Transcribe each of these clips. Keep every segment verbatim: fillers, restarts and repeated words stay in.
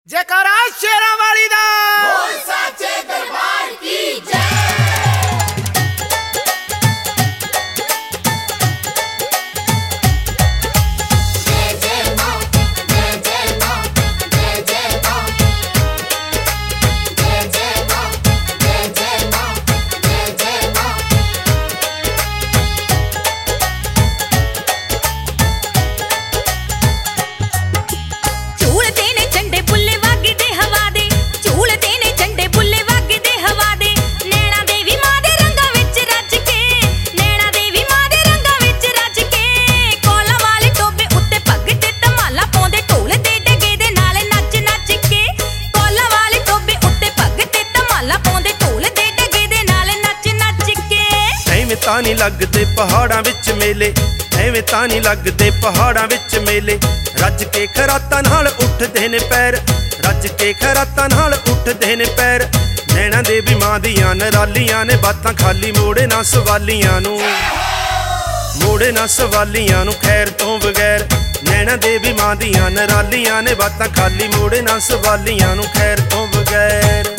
जयकारा शेरा वाली दा बोल साचे दरबार की जय। तानी लगदे पहाड़ां विच मेले, एवें तानी लगदे पहाड़ां विच मेले। रज के खरातां नाल उठदे ने पैर, रज के खरातां नाल उठदे ने पैर। नैना देवी मां दियां नरालियां ने बातां खाली, मोड़े ना सवालियां नू, मोड़े ना सवालियां नू खैर तो बगैर। नैना देवी मां दियां नरालियां ने बातां खाली, मोड़े ना सवालियां नू खैर तो बगैर।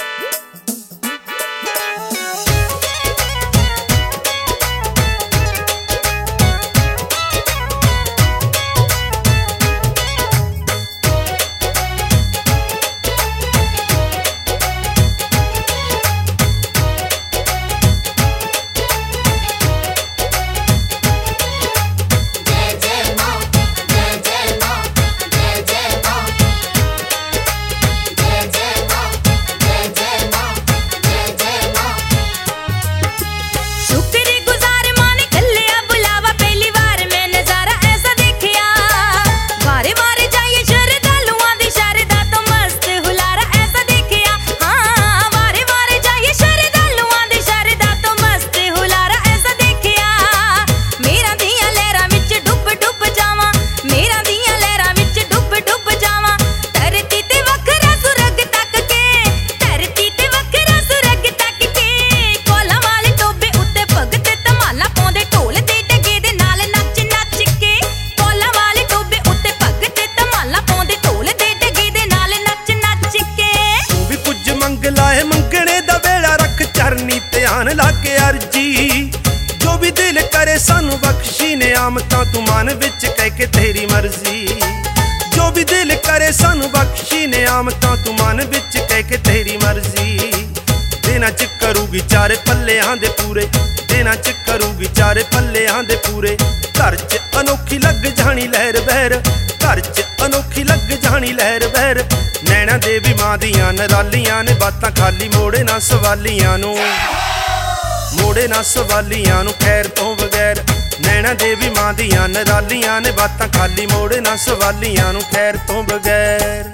ध्यान लाके अर्जी जो भी दिल करे सानू बख्शी ने आमतां तू मन विच कह के तेरी मर्जी। जो भी दिल करे सानू बख्शी ने आमतां तू मन विच कह के तेरी मर्जी। देना च करूगी चारे पल्लेहां दे पूरे, देना च करूगी चारे पल्लेहां दे पूरे। घर च अनोखी लग जानी लहर बहर, घर च अनोखी लग जानी लहर बहर। नैना देवी मां दियां नरालियां ने बातां खाली, मोड़े ना सवालियां नू, मोड़े ना सवालियां नू खैर तो बगैर। नैना देवी मां दियां नरालियां ने बातां खाली, मोड़े ना सवालियां नू खैर तो बगैर।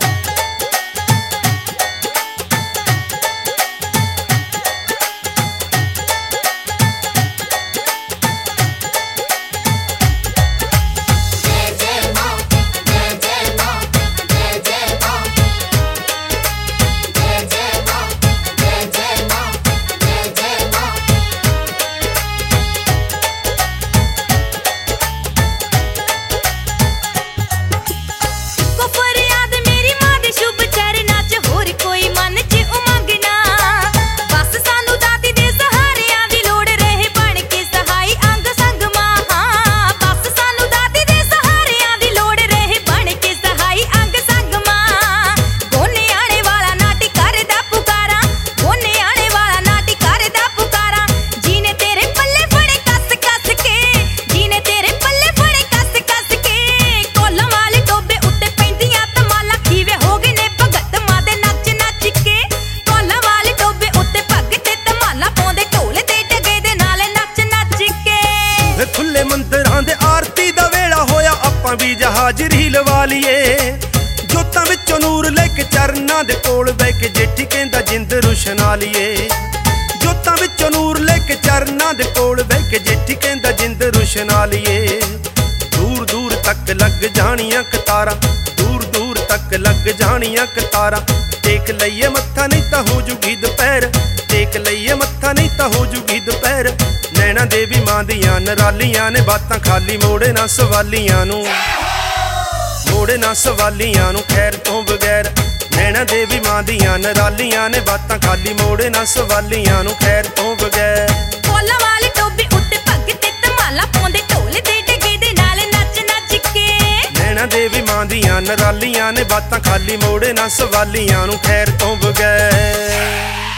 भी जहाज रील वालीए जोतां विचों नूर लेके चरना दे कोल बह के जेठी कहंदा जिंद रुशना लिए। जोतां विचों नूर लेके चरना दे कोल बह के जेठी कहंदा जिंद रुशना लिए। दूर दूर तक लग जानियां कतारां, दूर दूर तक लग जानियां कतारां। टेक लईए मत्था नहीं तां हो जूगी दोपहर, टेक लईए मत्था नहीं तां हो जूगी दोपहर। नैना देवी मां दियां नरालियां ने बातां खाली, मोड़े ना सवालियां नू, मोड़े ना सवालियां नू खैर तो बगैर। ਨੈਣਾ ਦੇਵੀ ਮਾਂ ਦੀਆਂ ਨਰਾਲੀਆਂ ਨੇ ਬਾਤਾਂ ਖਾਲੀ ਮੋੜੇ ਨਾ ਸਵਾਲੀਆਂ ਨੂੰ ਖੈਰ ਤੋਂ ਬਗੈਰ। ਫੁੱਲਾਂ ਵਾਲੀ ਟੋਬੀ ਉੱਤੇ ਭਗਤ ਤੇ ਧਮਾਲਾਂ ਪਾਉਂਦੇ ਢੋਲ ਦੇ ਡਗੇ ਦੇ ਨਾਲ ਨੱਚ ਨੱਚ ਕੇ। ਨੈਣਾ ਦੇਵੀ ਮਾਂ ਦੀਆਂ ਨਰਾਲੀਆਂ ਨੇ ਬਾਤਾਂ ਖਾਲੀ ਮੋੜੇ ਨਾ ਸਵਾਲੀਆਂ ਨੂੰ ਖੈਰ ਤੋਂ ਬਗੈਰ।